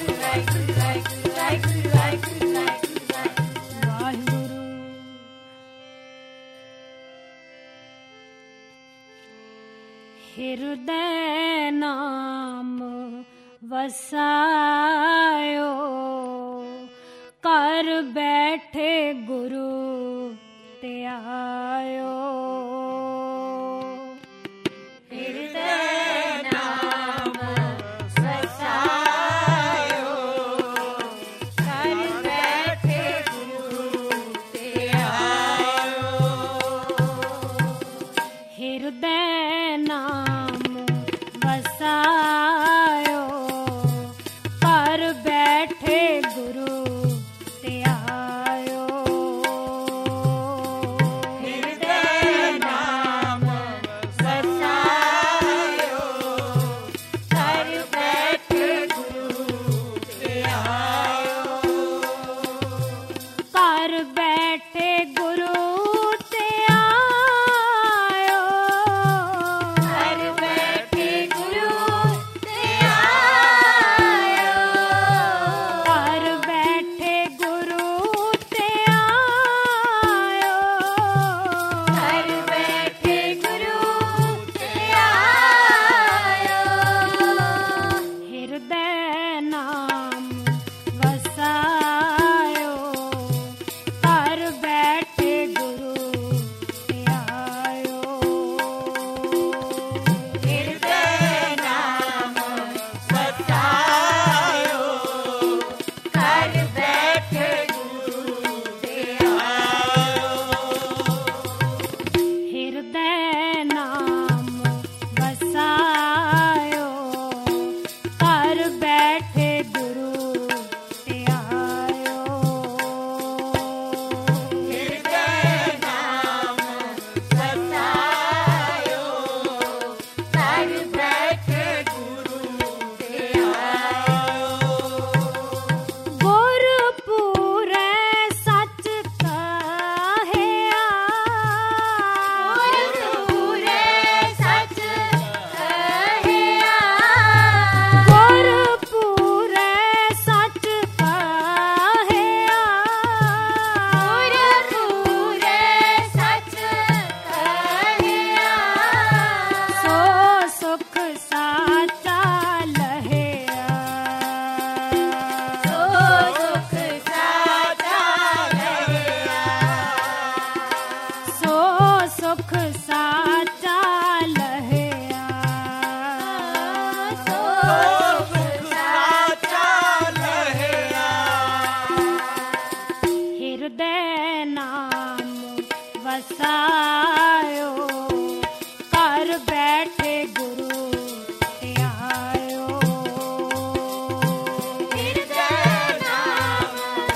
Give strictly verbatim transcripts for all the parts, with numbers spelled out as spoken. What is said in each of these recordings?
ਹਿਰਦੈ ਨਾਮ ਵਸਾਇਓ, ਘਰ ਬੈਠੇ ਗੁਰੂ ਤੇ ਆਇਓ। ਹਿਰਦੈ ਨਾਮ ਵਸਾਇਓ, ਘਰ ਬੈਠੇ ਗੁਰੂ ਤੇ ਆਇਓ। ਹਿਰਦੈ ਨਾਮ ਵਸਾਇਓ, ਘਰ ਬੈਠੇ ਗੁਰੂ ਤੇ ਆਇਓ। ਹਿਰਦੈ ਨਾਮ ਵਸਾਇਓ, ਘਰ ਬੈਠੇ ਗੁਰੂ ਤੇ ਆਇਓ। ਘਰ ਬੈਠੇ ਗੁਰੂ ਤੇ ਆਇਓ। ਘਰ ਬੈਠੇ ਗੁਰੂ ਤੇ ਆਇਓ। ਘਰ ਬੈਠੇ ਗੁਰੂ ਤੇ ਆਇਓ। ਘਰ ਬੈਠੇ ਗੁਰੂ ਤੇ ਆਇਓ। ਹਿਰਦੈ ਨਾਮ ਵਸਾਇਓ, ਘਰ ਬੈਠੇ ਹਿਰਦੈ ਨਾਮ ਵਸਾਇਓ, ਘਰ ਬੈਠੇ ਗੁਰੂ ਧਿਆਇਓ। ਹਿਰਦੈ ਨਾਮ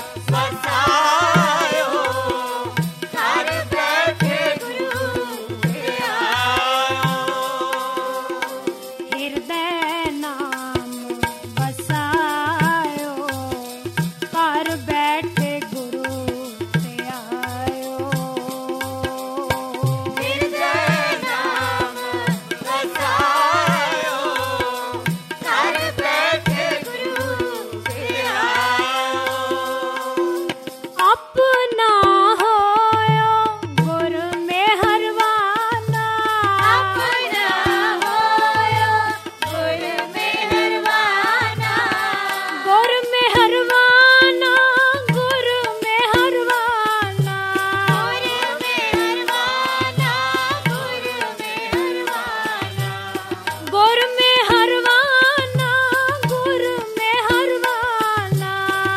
ਵਸਾਇਓ, ਘਰ ਬੈਠੇ ਗੁਰੂ ਧਿਆਇਓ। ਹਿਰਦੈ ਨਾਮ ਵਸਾਇਓ, ਘਰ ਬੈਠੇ ਗੁਰੂ ਧਿਆਇਓ। ਹਿਰਦੈ ਨਾਮ ਵਸਾਇਓ, ਘਰ ਬੈਠੇ ਗੁਰੂ ਧਿਆਇਓ। ਆਪਣਾ ਹੋਇਓ ਗੁਰ ਮਿਹਰਬਾਨਾ, ਆਪਣਾ ਹੋਇਓ ਗੁਰ ਮਿਹਰਬਾਨਾ, ਗੁਰ ਮਿਹਰਬਾਨਾ, ਗੁਰ ਮਿਹਰਬਾਨਾ, ਗੁਰ ਮਿਹਰਬਾਨਾ, ਗੁਰ ਮਿਹਰਬਾਨਾ, ਗੁਰ ਮਿਹਰਬਾਨਾ, ਗੁਰ ਮਿਹਰਬਾਨਾ,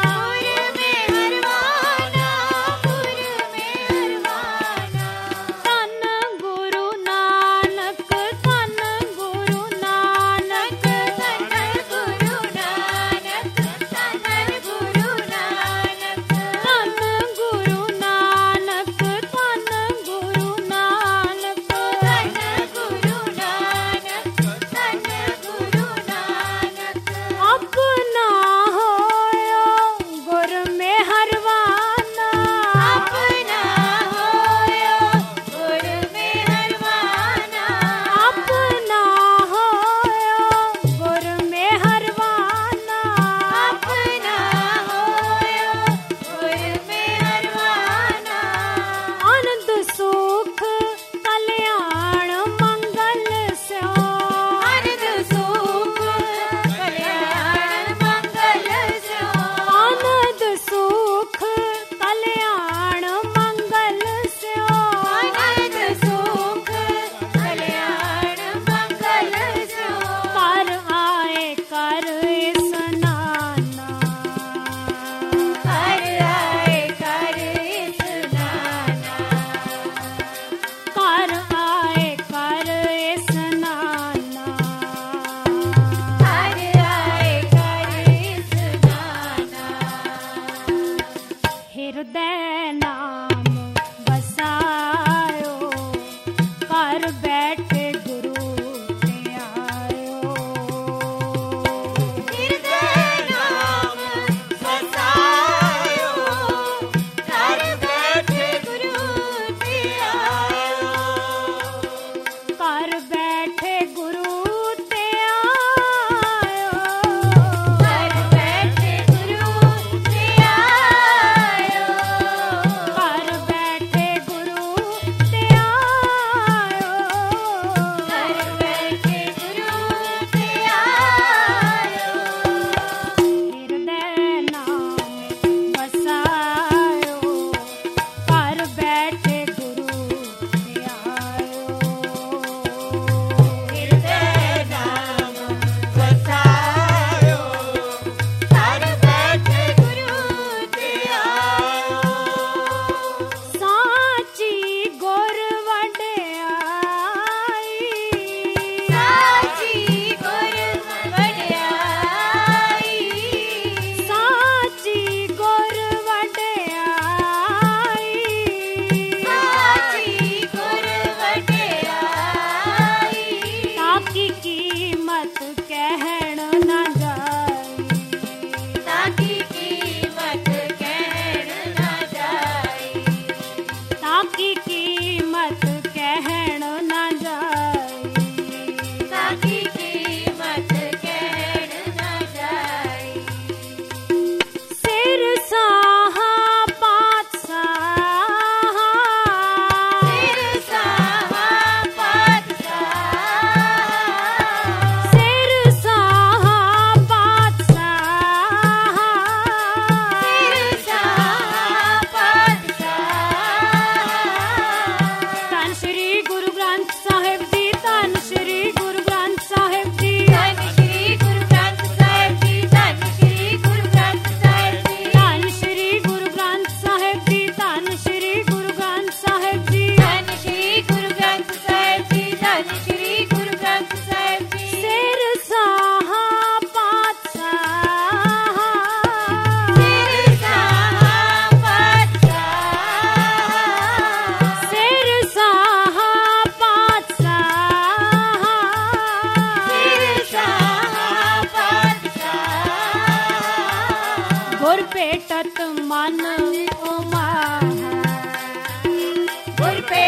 ਗੁਰ ਮਿਹਰਬਾਨਾ, ਗੁਰ ਮਿਹਰਬਾਨਾ। ਧੰਨ ਗੁਰੂ ਨਾਨਕ, ਧੰਨ ਗੁਰੂ ਨਾਨਕ, ਧੰਨ ਗੁਰੂ ਨਾਨਕ, ਧੰਨ ਗੁਰੂ ਨਾਨਕ, ਧੰਨ ਗੁਰੂ ਨਾਨਕ, ਧੰਨ ਗੁਰੂ ਨਾਨਕ, ਧੰਨ ਗੁਰੂ ਨਾਨਕ, ਧੰਨ ਗੁਰੂ ਨਾਨਕ। ਆਪਣਾ ਹੋਇਓ ਗੁਰ ਮਿਹਰਬਾਨਾ, ਆਪਣਾ ਹੋਇਓ ਗੁਰ ਮਿਹਰਬਾਨਾ, ਆਪਣਾ ਹੋਇਓ ਗੁਰ ਮਿਹਰਬਾਨਾ, ਆਪਣਾ ਹੋਇਓ ਗੁਰ ਮਿਹਰਬਾਨਾ। ਆਨੰਦ ਸੁਖ ਕਲਿਆਣ ਮੰਗਲ ਸਿਓ, ਆਨੰਦ ਸੁਖ ਕਲਿਆਣ ਮੰਗਲ ਸਿਓ, ਆਨੰਦ ਸੁਖ ਕਲਿਆਣ ਮੰਗਲ ਸਿਓ, ਆਨੰਦ ਸੁਖ ਕਲਿਆਣ ਮੰਗਲ ਸਿਓ। ਕਰ ਆਏ ਕਰ ਇਸਨਾਨਾ, ਹਰ ਆਏ ਕਰ ਇਸਨਾਨਾ, ਕਰ ਆਏ ਕਰ ਇਸਨਾਨਾ, ਹਰ ਆਏ ਕਰ ਇਸਨਾਨਾ। ਹਿਰਦੈ ਨਾਮ ਵਸਾਇਓ, ਘਰ ਬੈਠੇ ਗੁਰੂ ਧਿਆਇਓ। ਹਿਰਦੈ ਨਾਮ ਵਸਾਇਓ, ਘਰ ਬੈਠੇ ਗੁਰੂ ਧਿਆਇਓ। ਘਰ ਬੈਠੇ ਗੁਰੂ ਧਿਆਇਓ, ਘਰ ਬੈਠੇ ਗੁਰੂ ਧਿਆਇਓ, ਘਰ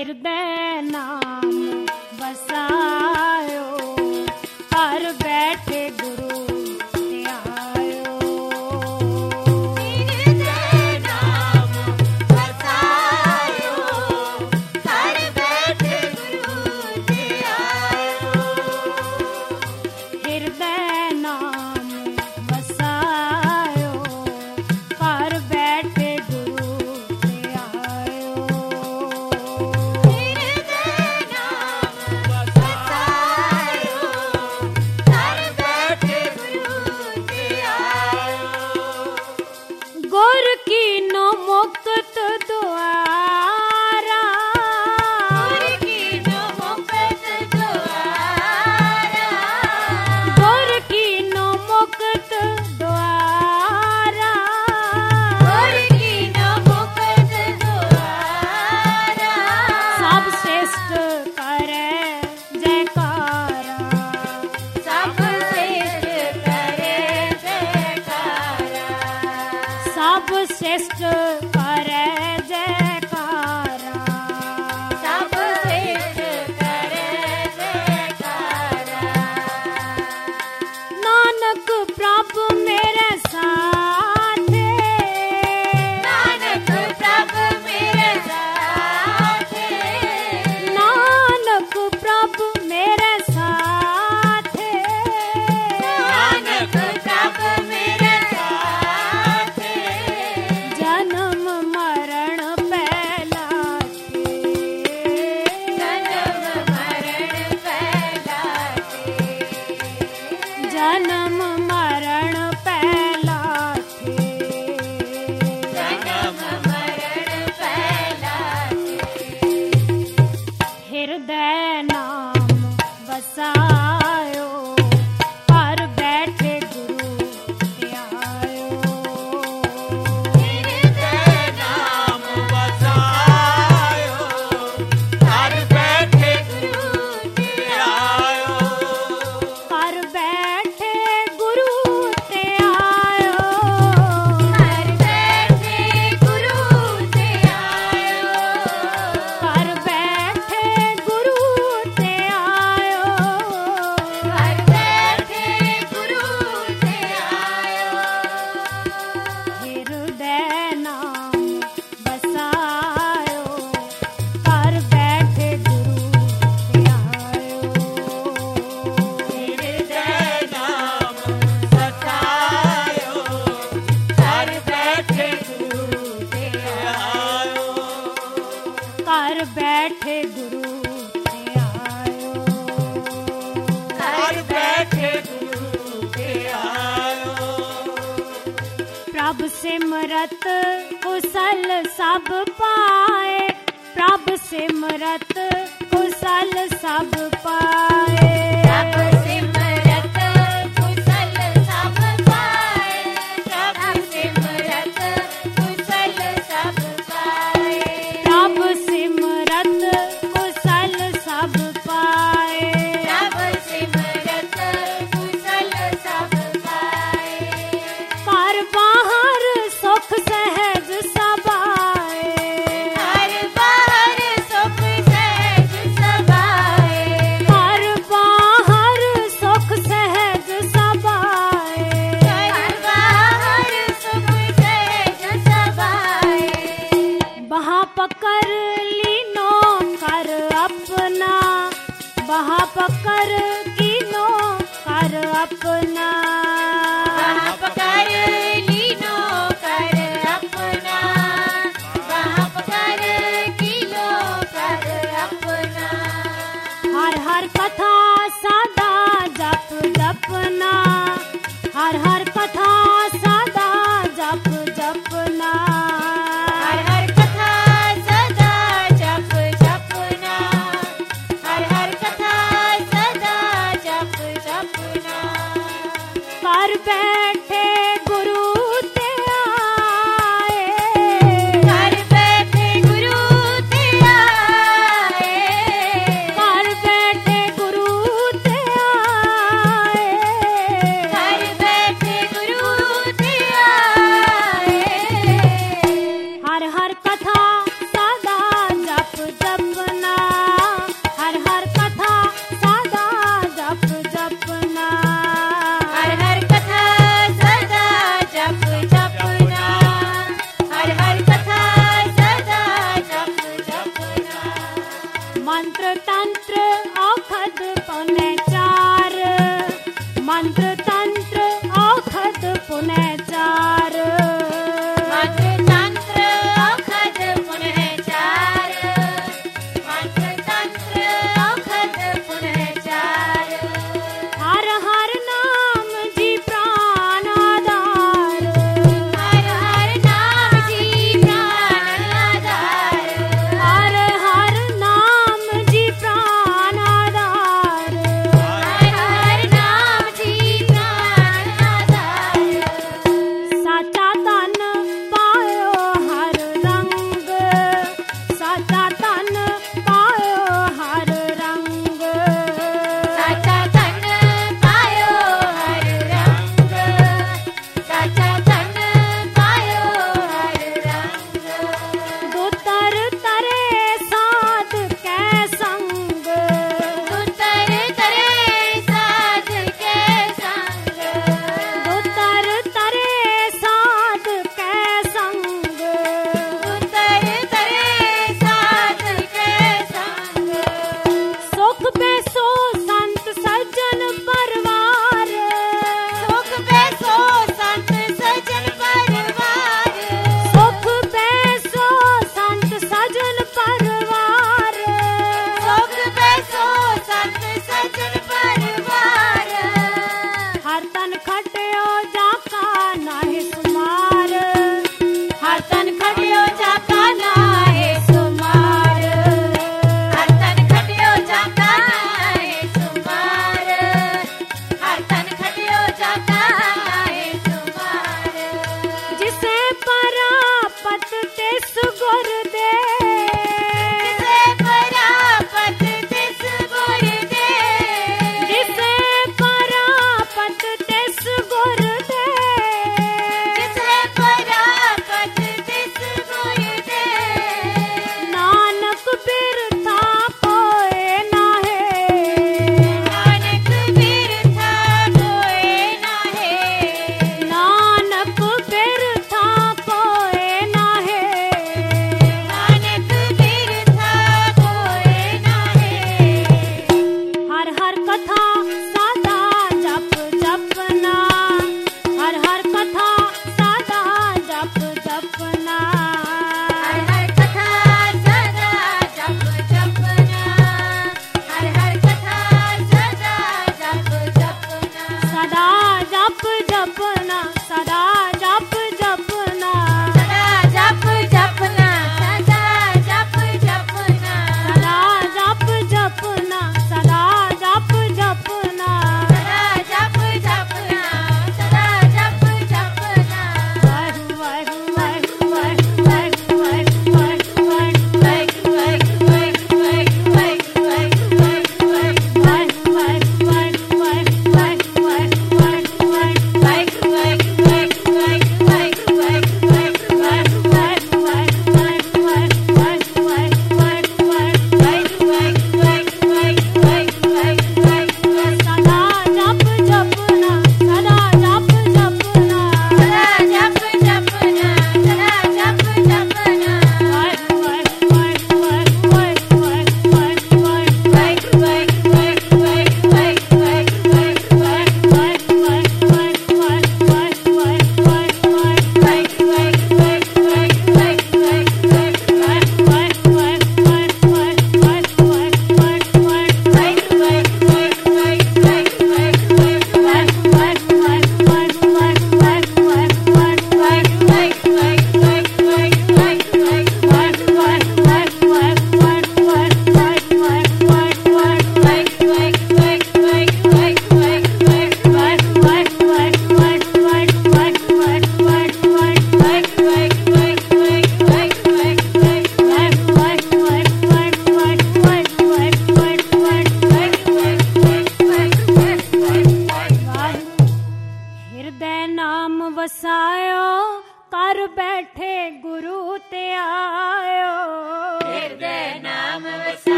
ਹਿਰਦੈ ਨਾਮ ਵਸਾਇਓ, ਘਰ ਬੈਠੇ ਗੁਰੂ ਤੇ ਆਇਓ। ਹਿਰਦੈ ਨਾਮ ਵਸਾਇਓ, ਘਰ ਬੈਠੇ ਗੁਰੂ ਤੇ ਆਇਓ। ਹਿਰਦੈ ਨਾਮ ਵਸਾਇਓ, ਘਰ ਬੈਠੇ ਗੁਰੂ ਤੇ ਆਇਓ। ਹਿਰਦੈ ਨਾਮ ਵਸਾਇਓ, ਘਰ ਬੈਠੇ ਗੁਰੂ ਤੇ ਆਇਓ। ਗੁਰ ਕੀਨੋ ਮੁਕਤ ਦੁਆਰਾ, ਗੁਰ ਕੀਨੋ ਮੁਕਤ ਦੁਆਰਾ, ਗੁਰ ਕੀਨੋ ਮੁਕਤ ਦੁਆਰਾ, ਗੁਰ ਕੀਨੋ ਮੁਕਤ ਦੁਆਰਾ। ਸਭ ਸ੍ਰੇਸ਼ਟ ਕਰੈ ਜੈਕਾਰਾ, ਸਭ ਸ੍ਰੇਸ਼ਟ ਕਰੇ ਜੈਕਾਰਾ, ਸਭ ਸ੍ਰੇਸ਼ਟ ਕਰੈ ਜੈਕਾਰਾ। ਸਭ ਸ੍ਰੇਸ਼ਟ ਕਰੇ ਜੈਕਾਰਾ। ਨਾਨਕ ਪ੍ਰਭ ਮੇਰੇ ਸਾਥੇ, ਨਾਨਕ ਪ੍ਰਭ ਮੇਰੇ ਸਾਥੇ, ਨਾਨਕ ਪ੍ਰਭ ਮੇਰੇ ਸਾਥੇ, ਨਾਨਕ ਪ੍ਰਭ ਮੇਰੇ ਸਾਥੇ। ਜਨਮ ਮਰਨ ਪਹਿਲਾਤੇ, ਜਨਮ ਮਰਨ ਪਹਿਲਾਤੇ, ਜਨਮ ਮਰਨ ਪਹਿਲਾਤੇ, ਜਨਮ ਮਰਨ ਪਹਿਲਾਤੇ। ਹਿਰਦੈ ਨਾਮ ਵਸਾਇਓ, ਘਰ ਬੈਠੇ ਗੁਰੂ ਤੇ ਆਇਓ। ਹਿਰਦੈ ਨਾਮ ਵਸਾਇਓ, ਘਰ ਬੈਠੇ ਗੁਰੂ ਤੇ ਆਇਓ। ਘਰ ਬੈਠੇ ਗੁਰੂ ਤੇ ਆਇਓ। ਘਰ ਬੈਠੇ ਗੁਰੂ ਤੇ ਆਇਓ। ਘਰ ਬੈਠੇ ਗੁਰੂ ਤੇ ਆਇਓ। ਘਰ ਬੈਠੇ ਗੁਰੂ ਤੇ ਆਇਓ। ਹਿਰਦੈ ਨਾਮ ਵਸਾਇਓ, ਘਰ ਬੈਠੇ ਗੁਰੂ ਤੇ ਆਇਓ। ਹਿਰਦੈ ਨਾਮ ਵਸਾਇਓ, ਘਰ ਬੈਠੇ ਗੁਰੂ ਤੇ ਆਇਓ। ਘਰ ਬੈਠੇ ਗੁਰੂ ਤੇ ਆਇਓ। ਘਰ ਬੈਠੇ ਗੁਰੂ ਤੇ ਆਇਓ। ਪ੍ਰਭ ਸਿਮਰਤ ਕੁਸਲ ਸਭ ਪਾਏ, ਪ੍ਰਭ ਸਿਮਰਤ ਕੁਸਲ ਸਭ ਪਾਏ। ਪ੍ਰਭ ਸਿਮਰਤ ਕੁਸਲ ਸਭ ਪਾਏ, ਪ੍ਰਭ ਸਿਮਰਤ ਕੁਸਲ ਸਭ ਪਾਏ। ਪ੍ਰਭ ਸਿਮਰਤ ਕੁਸਲ ਸਭ ਪਾਏ। ਪ੍ਰਭ ਸਿਮਰਤ ਕੁਸਲ ਸਭ ਪਾਏ। ਘਰ ਬਾਹਰ ਸੁਖ ਸਹਿਜ ਸਬਾਏ। ਹਰ ਬਾਹਰ ਸੁਖ ਸਹਿਜ ਸਬਾਏ। ਘਰ ਬਾਹਰ ਸੁਖ ਸਹਿਜ ਸਬਾਏ। ਹਰ ਬਾਹਰ ਸੁਖ ਸਹਿਜ ਸਬਾਏ। ਬਹਾ ਪਕੜ ਲੀਨੋ ਕਰ ਆਪਣਾ, ਬਹਾ ਪਕੜ ਕੀਨੋ ਕਰ ਆਪਣਾ। ਬਾਹ ਪਕੜ ਲੀਨੋ ਕਰ ਆਪਣਾ, ਬਾਹ ਪਕੜ ਕੀਨੋ ਕਰ ਆਪਣਾ। ਹਰ ਹਰ ਕਥਾ ਸਦਾ ਜਪ ਜਪਨਾ, ਹਰ ਹਰ ਕਥਾ ਸਦਾ ਜਪ ਜਪਨਾ। ਹਰ ਹਰ ਕਥਾ ਸਦਾ ਜਪ ਜਪਨਾ, ਹਰ ਹਰ ਕਥਾ ਸਦਾ ਜਪ ਜਪਨਾ। ਘਰ ਬੈਠੇ ਗੁਰੂ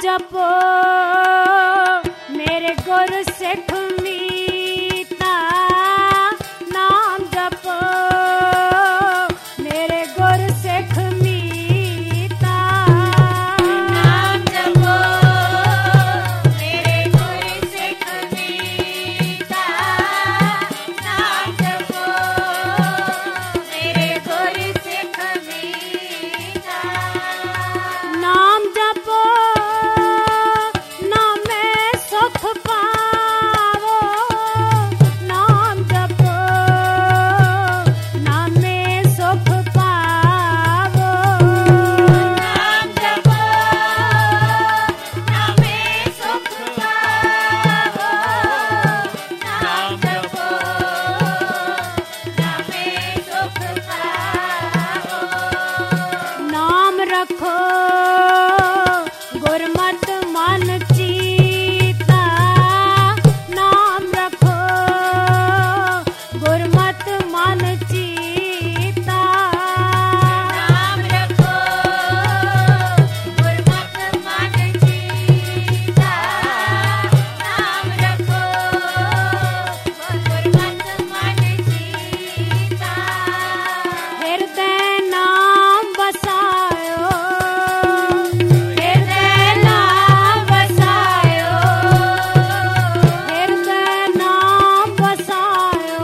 जपो मेरे गुर सिख मीता, नाम जपो मेरे गुर सिख मीता, नाम जपो मेरे गुर सिख मीता, नाम जपो मेरे गुर सिख मीता, नाम जपो नामे सुख पावो, नाम जपो नामे सुख पावो, नाम जपो नामे सुख पावो, नाम जपो नामे सुख पावो, नाम रखो गुरमत मन चीता, नाम रखो गुरमत मन चीता, नाम रखो गुरमत मन चीता, नाम रखो गुरमत मन चीता, हृदय नाम बसायो, हृदय नाम बसायो, हृदय नाम बसायो,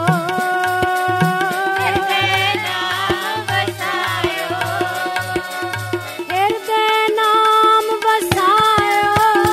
हृदय नाम बसायो, हृदय नाम बसायो,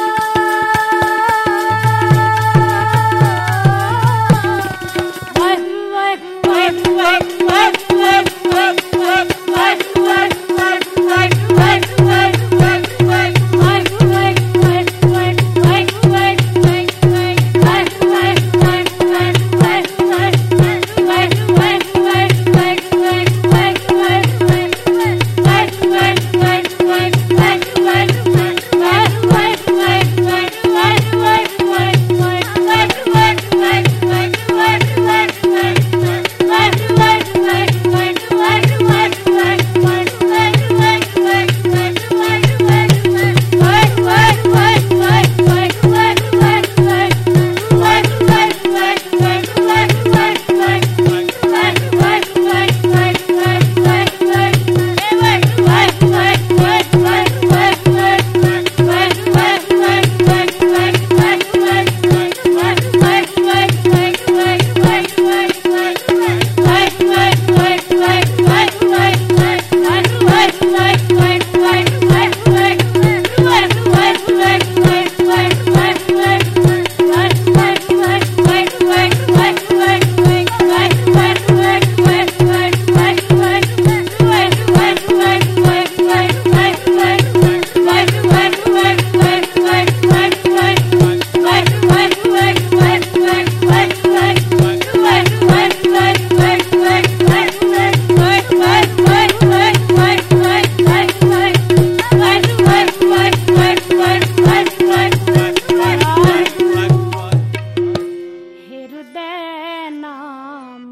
हृदय नाम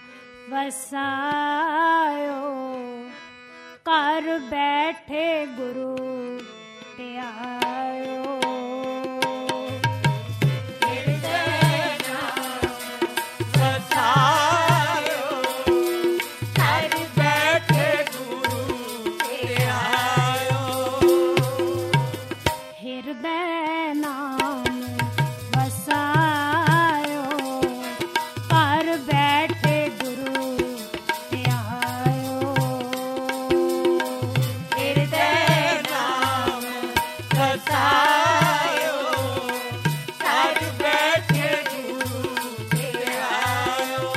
बसायो, कर बैठे गुरु त्यायो, हृदय नाम बसायो, कर बैठे गुरु त्यायो, हृदय नाम बसायो, कर बैठे गुरु त्यायो,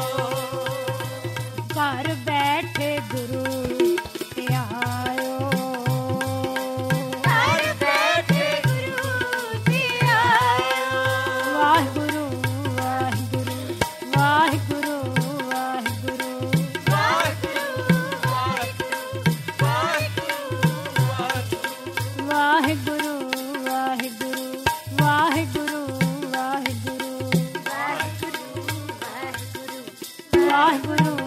कर बैठे गुरु त्यायो, कर बैठे गुरु त्यायो, वाहिगुरु वाहिगुरु वाहिगुरु वाहिगुरु वाहिगुरु वाहिगुरु वाहिगुरु वाहिगुरु वाहिगुरु वाहिगुरु वाहिगुरु